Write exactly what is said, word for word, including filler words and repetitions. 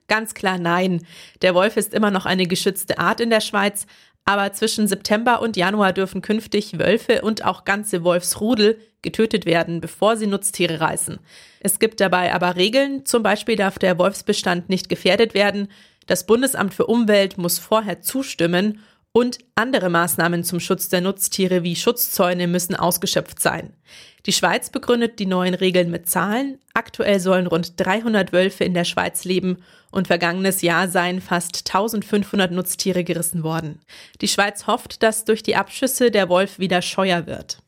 Ganz klar nein. Der Wolf ist immer noch eine geschützte Art in der Schweiz, aber zwischen September und Januar dürfen künftig Wölfe und auch ganze Wolfsrudel getötet werden, bevor sie Nutztiere reißen. Es gibt dabei aber Regeln, zum Beispiel darf der Wolfsbestand nicht gefährdet werden, das Bundesamt für Umwelt muss vorher zustimmen und andere Maßnahmen zum Schutz der Nutztiere wie Schutzzäune müssen ausgeschöpft sein. Die Schweiz begründet die neuen Regeln mit Zahlen. Aktuell sollen rund dreihundert Wölfe in der Schweiz leben und vergangenes Jahr seien fast eintausendfünfhundert Nutztiere gerissen worden. Die Schweiz hofft, dass durch die Abschüsse der Wolf wieder scheuer wird.